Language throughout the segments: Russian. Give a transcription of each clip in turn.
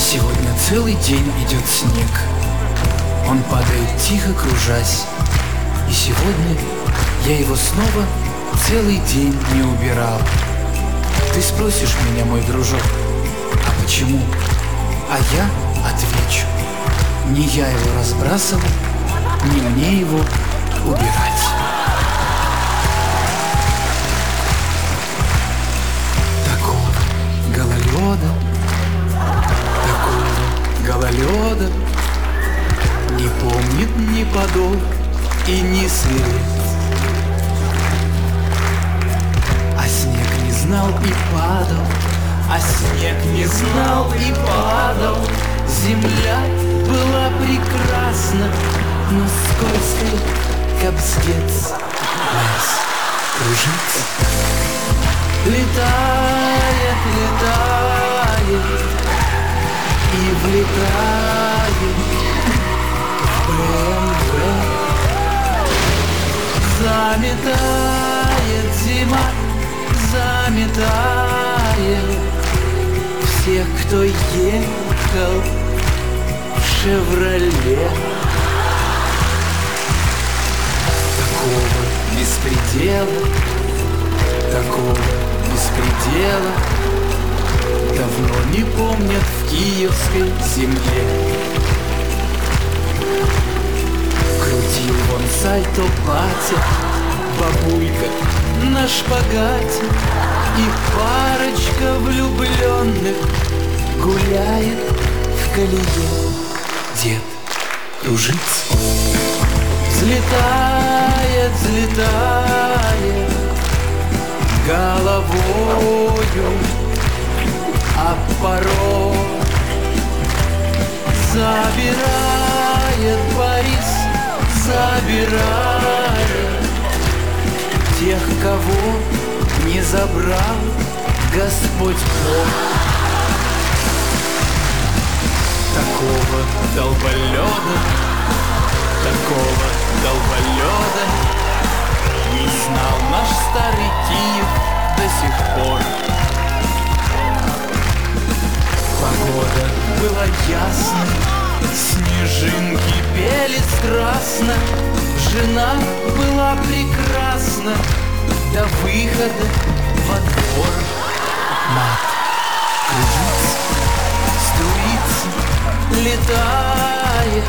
Сегодня целый день идет снег. Он падает тихо, кружась. И сегодня я его снова целый день не убирал. Ты спросишь меня, мой дружок, а почему? А я отвечу: не я его разбрасывал, не мне его убирать. Такого гололеда, не помнит ни подол и ни свет. А снег не знал и падал, а снег не знал и падал. Земля была прекрасна, но скользкая, кобздец. Лес кружится, летает, летает и влетает в БМВ. Заметает зима, заметает всех, кто ехал в «Шевроле». Такого беспредела, такого беспредела давно не помнят в киевской земле. Крутил вон сальто батя, бабулька на шпагате, и парочка влюбленных гуляет в колее. Дед кружится, взлетает, взлетает головою, а порой забирает Борис, забирает тех, кого не забрал Господь Бог. Такого долболёда, такого долболёда не знал наш старый Киев до сих пор. Погода была ясной, снежинки пели страстно, жена была прекрасна до выхода во двор. Мат кружится, струится, летает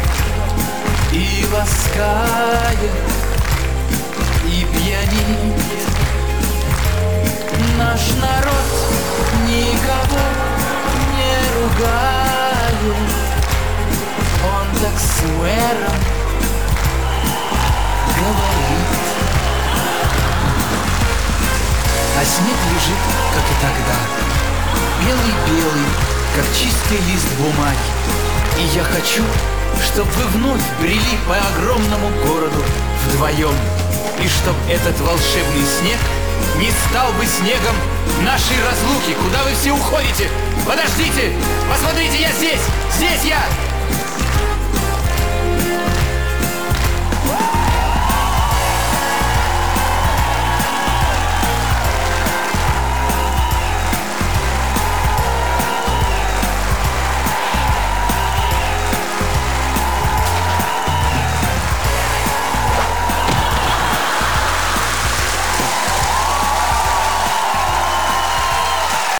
и ласкает, и пьянит. Наш народ никого не ругает, он так с мэром говорит. А снег лежит, как и тогда, белый-белый, как чистый лист бумаги. И я хочу, чтоб вы вновь брели по огромному городу вдвоем, и чтоб этот волшебный снег не стал бы снегом нашей разлуки. Куда вы все уходите? Подождите! Посмотрите, я здесь! Здесь я!